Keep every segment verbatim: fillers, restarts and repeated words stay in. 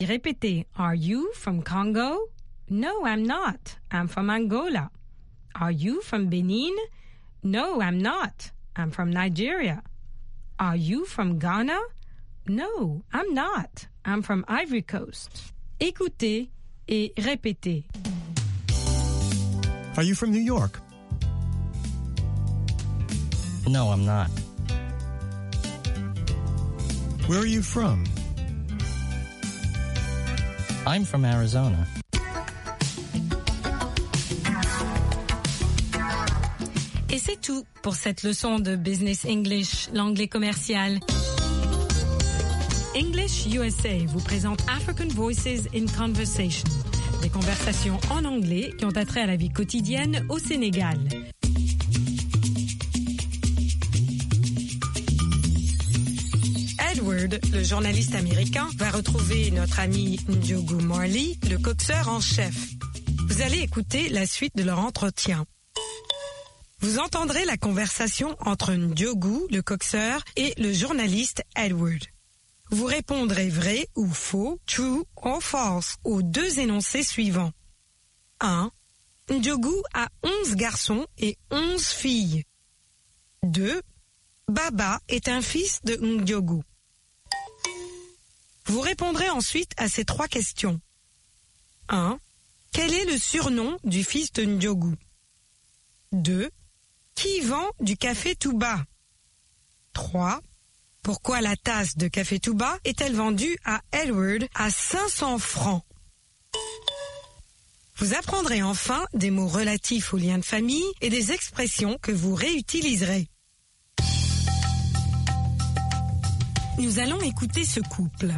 Répétez. Are you from Congo? No, I'm not. I'm from Angola. Are you from Benin? No, I'm not. I'm from Nigeria. Are you from Ghana? No, I'm not. I'm from Ivory Coast. Écoutez et répétez. Are you from New York? No, I'm not. Where are you from? I'm from Arizona. Et c'est tout pour cette leçon de Business English, l'anglais commercial. English U S A vous présente African Voices in Conversation, des conversations en anglais qui ont attrait à la vie quotidienne au Sénégal. Edward, le journaliste américain, va retrouver notre ami Ndiogu Marley, le coxeur en chef. Vous allez écouter la suite de leur entretien. Vous entendrez la conversation entre Ndiogu, le coxeur, et le journaliste Edward. Vous répondrez vrai ou faux, true ou false, aux deux énoncés suivants. un. Ndiogu a onze garçons et onze filles. deux. Baba est un fils de Ndiogu. Vous répondrez ensuite à ces trois questions. un. Quel est le surnom du fils de Ndiogu? deux. Qui vend du café Touba? trois. Pourquoi la tasse de café Touba est-elle vendue à Edward à cinq cents francs? Vous apprendrez enfin des mots relatifs aux liens de famille et des expressions que vous réutiliserez. Nous allons écouter ce couple.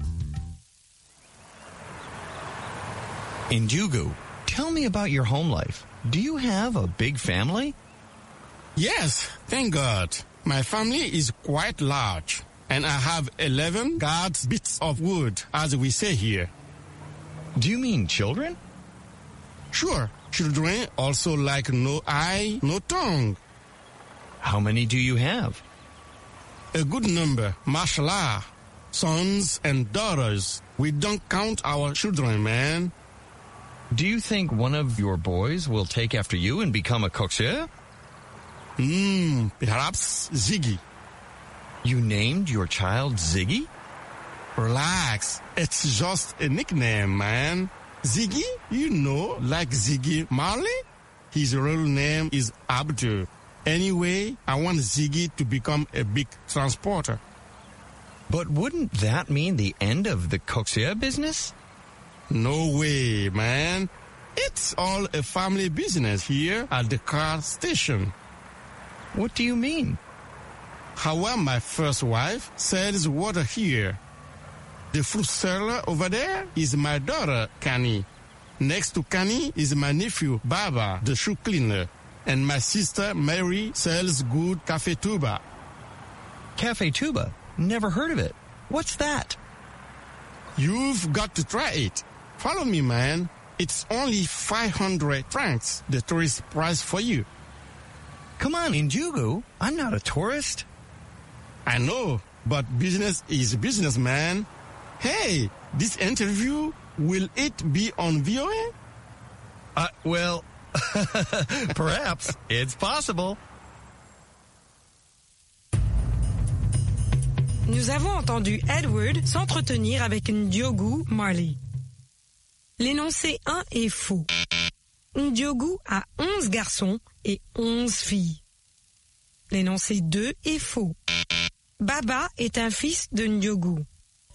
Ndiogu, tell me about your home life. Do you have a big family? Yes, thank God. My family is quite large, and I have eleven guards bits of wood, as we say here. Do you mean children? Sure, children also like no eye, no tongue. How many do you have? A good number, mashallah. Sons and daughters. We don't count our children, man. Do you think one of your boys will take after you and become a coxeur? Hmm, perhaps Ziggy. You named your child Ziggy? Relax, it's just a nickname, man. Ziggy, you know, like Ziggy Marley? His real name is Abdul. Anyway, I want Ziggy to become a big transporter. But wouldn't that mean the end of the coxeur business? No way, man. It's all a family business here at the car station. What do you mean? How my first wife sells water here. The fruit seller over there is my daughter, Kani. Next to Kani is my nephew, Baba, the shoe cleaner. And my sister, Mary, sells good Café Touba. Café Touba? Never heard of it. What's that? You've got to try it. Follow me, man. It's only five hundred francs, the tourist price for you. Come on, Ndiogu. I'm not a tourist. I know, but business is business, man. Hey, this interview, will it be on V O A? Uh, well, perhaps. It's possible. Nous avons entendu Edward s'entretenir avec Ndiogu Marley. L'énoncé un est faux. Ndiogu a onze garçons et onze filles. L'énoncé deux est faux. Baba est un fils de Ndiogu.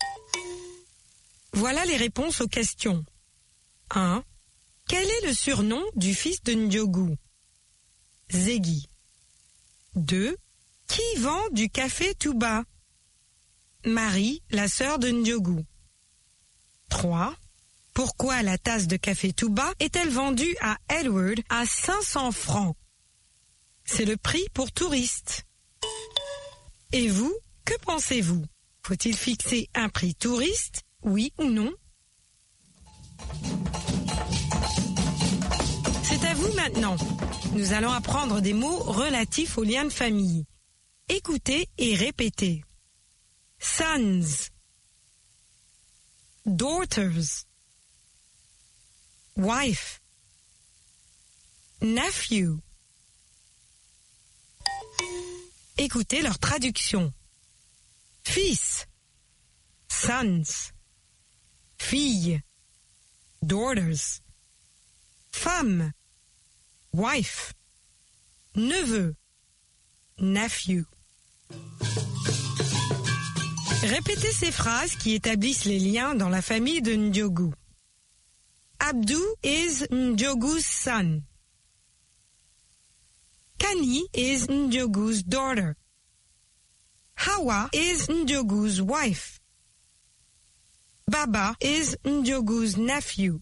Voilà les réponses aux questions. un. Quel est le surnom du fils de Ndiogu? Ziggy. deux. Qui vend du café Touba? Marie, la sœur de Ndiogu. trois. Pourquoi la tasse de café Touba est-elle vendue à Edward à cinq cents francs? C'est le prix pour touristes. Et vous, que pensez-vous? Faut-il fixer un prix touriste, oui ou non? C'est à vous maintenant. Nous allons apprendre des mots relatifs aux liens de famille. Écoutez et répétez. Sons, daughters, wife, nephew. Écoutez leur traduction. Fils, sons, fille, daughters, femme, wife, neveu, nephew. Répétez ces phrases qui établissent les liens dans la famille de Ndiogu. Abdou is Ndiogu's son. Kani is Ndiogu's daughter. Hawa is Ndiogu's wife. Baba is Ndiogu's nephew.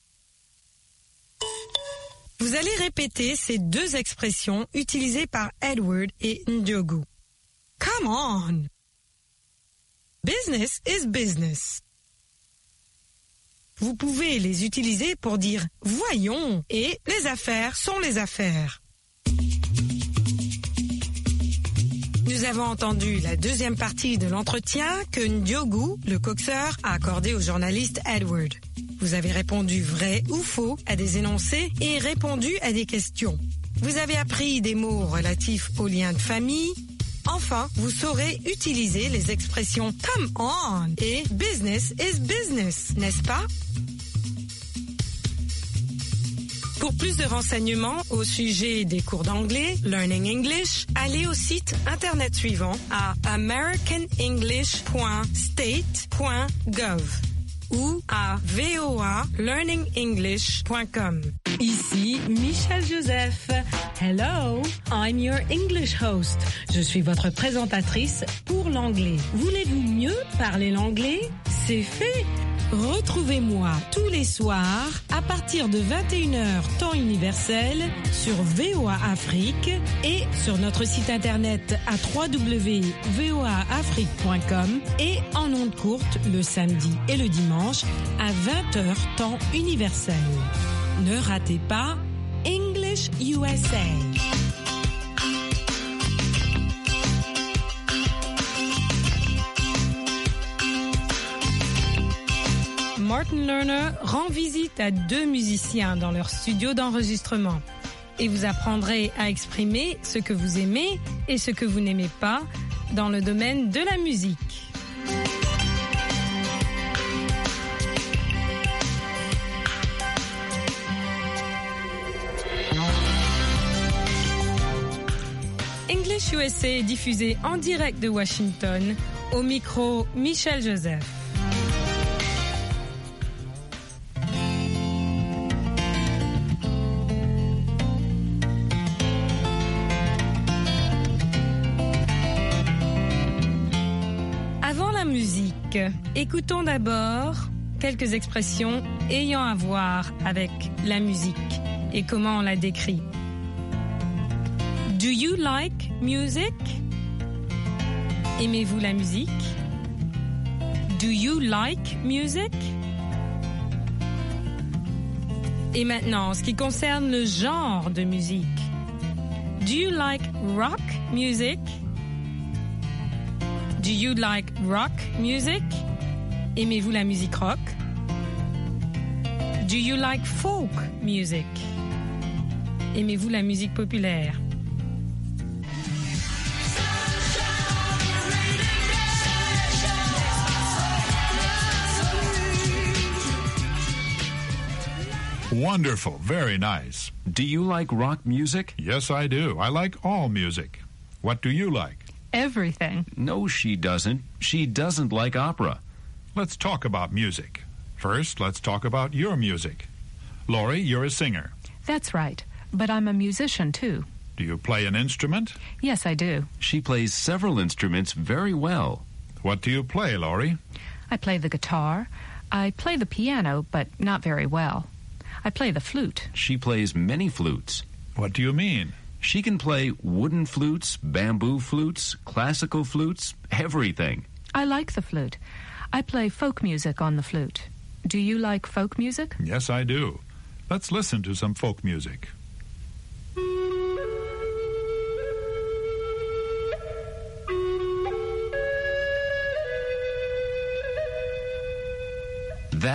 Vous allez répéter ces deux expressions utilisées par Edward et Ndiogu. Come on! Business is business. Vous pouvez les utiliser pour dire « voyons » et « les affaires sont les affaires ». Nous avons entendu la deuxième partie de l'entretien que Ndiogu, le coxeur, a accordé au journaliste Edward. Vous avez répondu vrai ou faux à des énoncés et répondu à des questions. Vous avez appris des mots relatifs aux liens de famille. Enfin, vous saurez utiliser les expressions « come on » et « business is business », n'est-ce pas? Pour plus de renseignements au sujet des cours d'anglais, Learning English, allez au site internet suivant à american english point state point gov ou à v o a learning english point com. Ici Michel Joseph. Hello, I'm your English host. Je suis votre présentatrice pour l'anglais. Voulez-vous mieux parler l'anglais? C'est fait. Retrouvez-moi tous les soirs à partir de vingt et une heures temps universel sur V O A Afrique et sur notre site internet à w w w point v o a afrique point com et en ondes courtes le samedi et le dimanche à vingt heures temps universel. Ne ratez pas English U S A. Martin Lerner rend visite à deux musiciens dans leur studio d'enregistrement et vous apprendrez à exprimer ce que vous aimez et ce que vous n'aimez pas dans le domaine de la musique. English U S A est diffusé en direct de Washington, au micro Michel Joseph. Écoutons d'abord quelques expressions ayant à voir avec la musique et comment on la décrit. Do you like music? Aimez-vous la musique? Do you like music? Et maintenant, en ce qui concerne le genre de musique. Do you like rock music? Do you like rock music? Aimez-vous la musique rock? Do you like folk music? Aimez-vous la musique populaire? Wonderful, very nice. Do you like rock music? Yes, I do. I like all music. What do you like? Everything. No, she doesn't. She doesn't like opera. Let's talk about music. First, let's talk about your music. Laurie, you're a singer. That's right. But I'm a musician, too. Do you play an instrument? Yes, I do. She plays several instruments very well. What do you play, Laurie? I play the guitar. I play the piano, but not very well. I play the flute. She plays many flutes. What do you mean? She can play wooden flutes, bamboo flutes, classical flutes, everything. I like the flute. I play folk music on the flute. Do you like folk music? Yes, I do. Let's listen to some folk music.